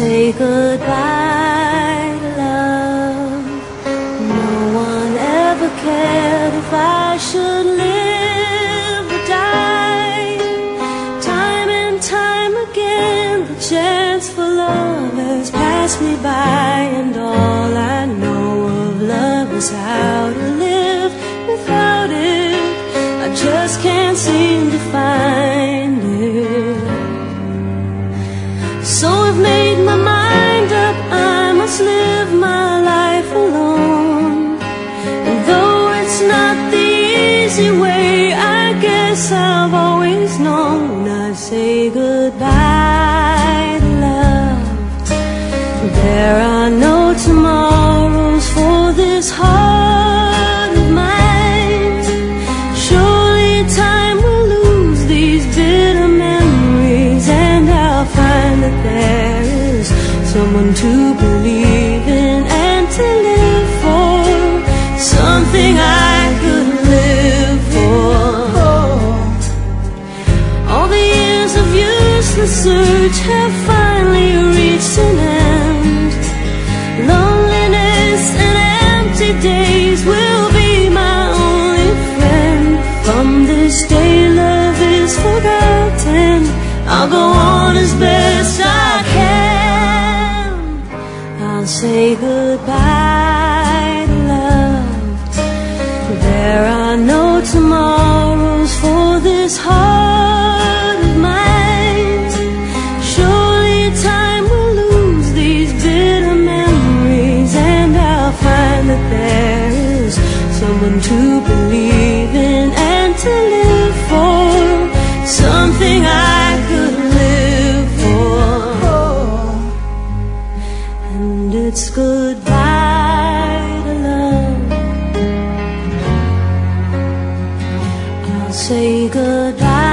say goodbye to love. No one ever cared if I should live or die. Time and time again, the chance for love has passed me by, and all I know of love is how to live without it. I just can't seem to find it. So I've made my mind up, I must live my life alone. And though it's not the easy way, I guess I've always known I'd say goodbye to love. There are no tomorrows for this heart of mine. Surely time will lose these bitter memories, and I'll find that there is someone to believe in and to live for, something I could live for. All the years of useless search have finally reached an end. Loneliness and empty days will be my only friend. From this day love is forgotten, I'll go on as best I can. I'll say goodbye to love. There are no tomorrows for this heart of mine. Surely time will lose these bitter memories, and I'll find that there is someone to believe in and to live for, something I could live for. And it's goodbye to love. I'll say goodbye.